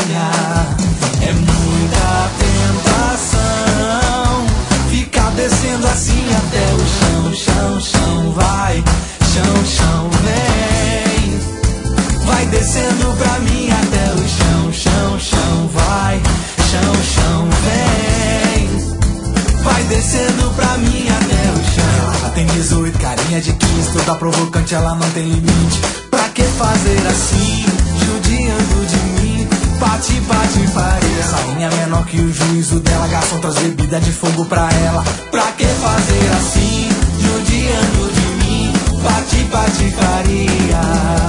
É muita tentação ficar descendo assim até o chão, chão, chão, vai, chão, chão, vem. Vai descendo pra mim até o chão, chão, chão, vai, chão, chão, vem. Vai descendo pra mim até o chão. Ela tem 18, carinha de 15, toda provocante, ela não tem limite. Pra que fazer assim, judiando de mim? Bate, bate, faria. Sainha menor que o juízo dela, garçom traz bebida de fogo pra ela. Pra que fazer assim, judiando de mim? Bate, bate, faria.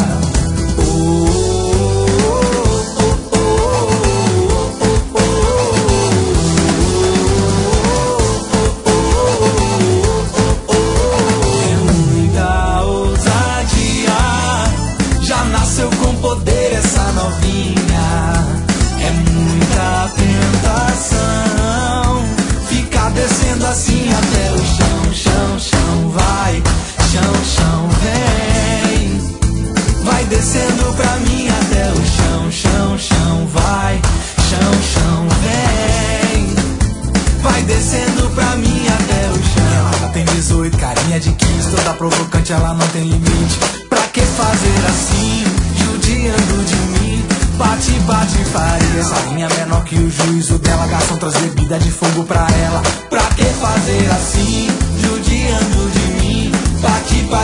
É muita ousadia, já nasceu com poder essa novinha. É muita tentação ficar descendo assim até o chão, chão, chão, vai, chão, chão, vem. Vai descendo pra mim até o chão, chão, chão, vai, chão, chão, vem. Vai descendo pra mim até o chão. Ela tem 18, carinha de 15, toda provocante, ela não tem limite. Pra que fazer assim, judiando de mim? Bate, bate, faria. Sainha menor que o juízo dela, garçom traz bebida de fogo pra ela. Pra que fazer assim, judiando de mim? Bate, bate.